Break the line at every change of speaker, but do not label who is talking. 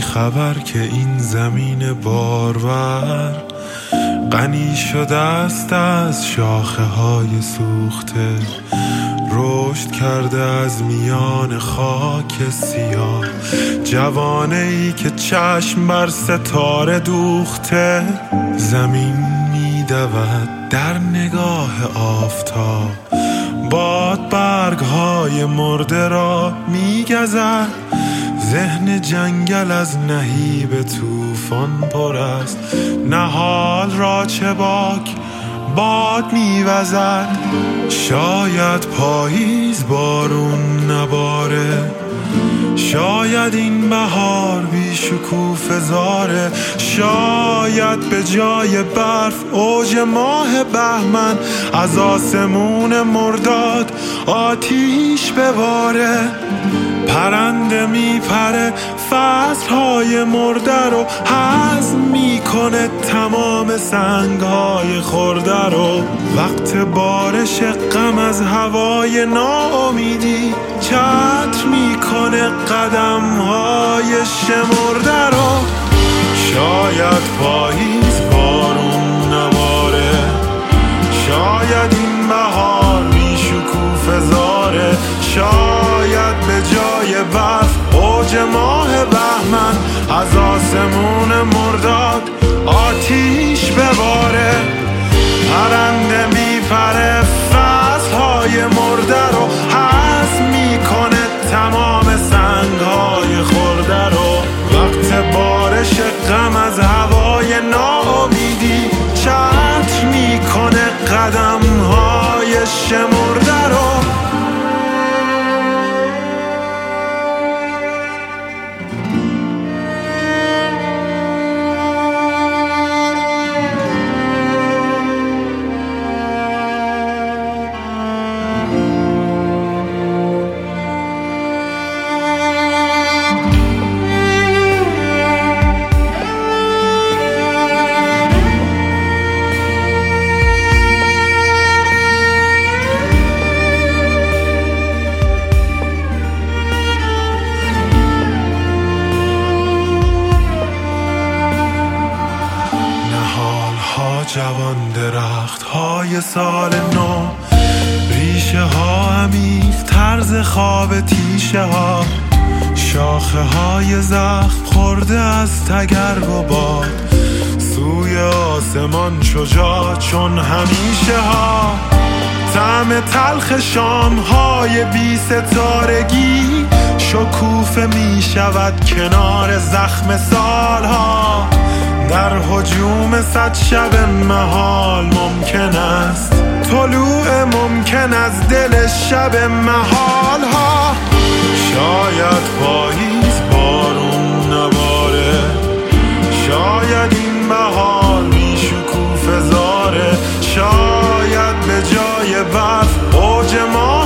خبر که این زمین بارور غنی شده است از شاخه های سوخته، رشد کرده از میان خاک سیاه جوانه ای که چشم بر ستاره دوخته. زمین میدود در نگاه آفتاب، باد برگ های مرده را میگذد، ذهن جنگل از نهیب طوفان پر است، نهال را چه باک باد میوزد. شاید پاییز بارون نباره، شاید این بهار بی شکوفه زاره، شاید به جای برف اوج ماه بهمن از آسمون مرداد آتیش بباره. پرنده میپره فصلهای مرده رو هضم میکنه، تمام سنگهای خورده رو. وقت بارش غم از هوای ناامیدی چتر میکنه قدمهای شمرده رو. شاید پاییز بارون نباره، شاید این بهار بی شکوفه زاره، شاید به جای برف اوج ماه بهمن از آسمون مرداد آتیش بباره. پرنده میپره فصلهای مرده رو هضم میکنه، تمام سنگهای خورده رو. وقت بارش غم از هوای ناامیدی چتر میکنه قدمهای شمرده رو. جوان درخت های سال نو، ریشه ها عمیق طرز خواب تیشه ها، شاخه های زخم خورده از تگرگ و باد، سوی آسمان شجاع چون همیشه ها. طعم تلخ شام های بی ستارگی شکوفه می شود کنار زخم سالها. در هجوم صد شب محال ممکن است طلوع ممکن از دل شب محال ها. شاید پاییز بارون نباره، شاید این بهار بی شکوفه زاره، شاید به جای برف اوج ماه